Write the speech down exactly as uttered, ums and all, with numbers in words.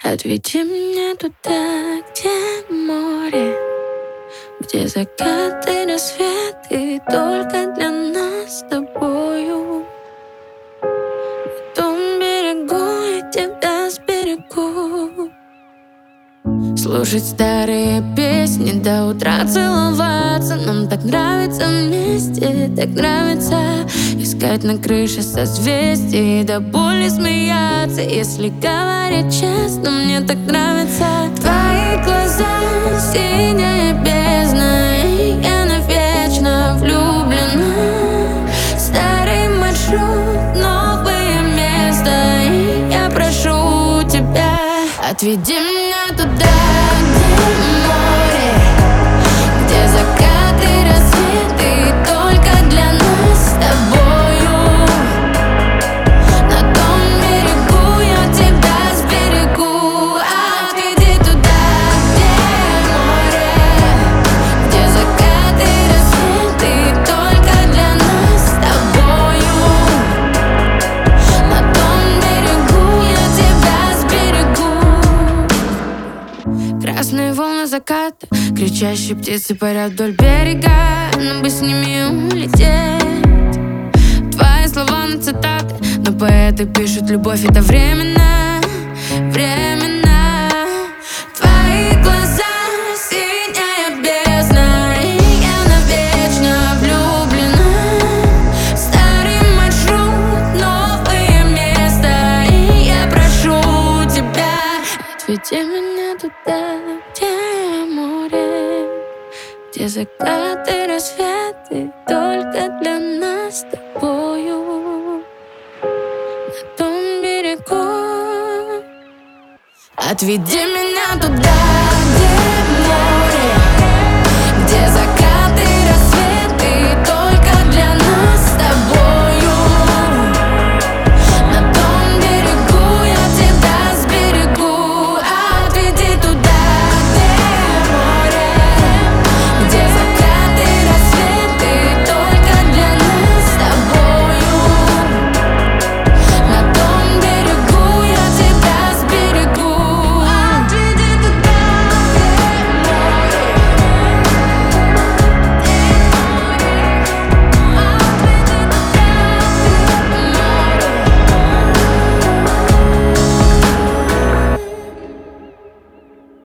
Отведи меня туда, где море, где закаты, рассветы только для нас с тобою. На том берегу я тебя сберегу. Слушать старые песни, до утра целоваться. Нам так нравится вместе, так нравится искать на крыше созвездий, до боли смеяться. Если говорить честно, мне так нравится. Твои глаза, синяя бездна, и я навечно влюблена. Старый маршрут, новое место, и я прошу тебя, отведи меня туда, где море, где закаты, рассветы только для нас с тобою. На том берегу я тебя сберегу. Отведи туда, где море, где закаты, рассветы только для нас с тобою. На том берегу я тебя сберегу. Красные волны заката, кричащие птицы парят вдоль берега. Нам бы с ними улететь. Твои слова на цитаты, но поэты пишут: любовь — это временно, временно. Твои глаза, синяя бездна, и я навечно влюблена. Старый маршрут, новое место, и я прошу тебя, отведи меня туда, где море, где закаты, рассветы только для нас с тобою. На том берегу, отведи меня туда.